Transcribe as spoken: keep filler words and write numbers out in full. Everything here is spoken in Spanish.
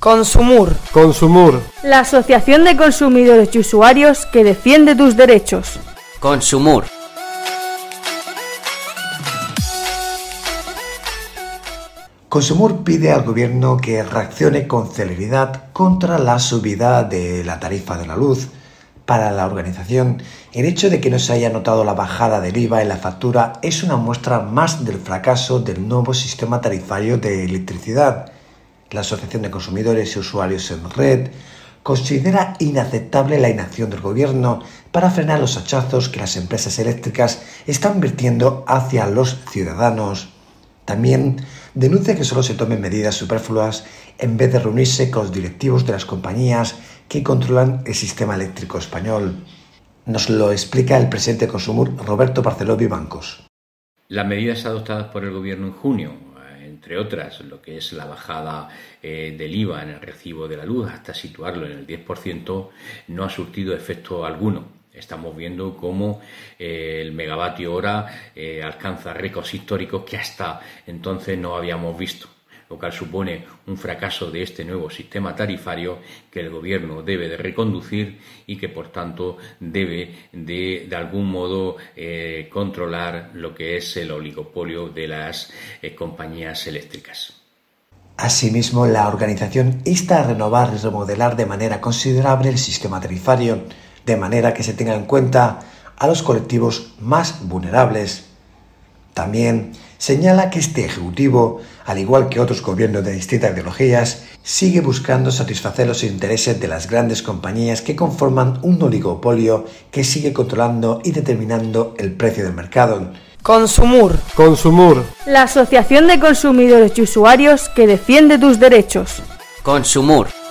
Consumur. Consumur. La Asociación de Consumidores y Usuarios que defiende tus derechos. Consumur. Consumur pide al gobierno que reaccione con celeridad contra la subida de la tarifa de la luz. Para la organización, el hecho de que no se haya notado la bajada del I V A en la factura es una muestra más del fracaso del nuevo sistema tarifario de electricidad. La Asociación de Consumidores y Usuarios en Red considera inaceptable la inacción del gobierno para frenar los hachazos que las empresas eléctricas están vertiendo hacia los ciudadanos. También denuncia que solo se tomen medidas superfluas en vez de reunirse con los directivos de las compañías que controlan el sistema eléctrico español. Nos lo explica el presidente de Consumur, Roberto Barceló Vivancos. Las medidas adoptadas por el gobierno en junio, entre otras, lo que es la bajada eh, del I V A en el recibo de la luz hasta situarlo en el diez por ciento, no ha surtido efecto alguno. Estamos viendo cómo eh, el megavatio hora eh, alcanza récords históricos que hasta entonces no habíamos visto, lo cual supone un fracaso de este nuevo sistema tarifario que el gobierno debe de reconducir y que por tanto debe de, de algún modo eh, controlar lo que es el oligopolio de las eh, compañías eléctricas. Asimismo, la organización insta a renovar y remodelar de manera considerable el sistema tarifario, de manera que se tenga en cuenta a los colectivos más vulnerables. También señala que este Ejecutivo, al igual que otros gobiernos de distintas ideologías, sigue buscando satisfacer los intereses de las grandes compañías que conforman un oligopolio que sigue controlando y determinando el precio del mercado. Consumur. Consumur. La Asociación de Consumidores y Usuarios que defiende tus derechos. Consumur.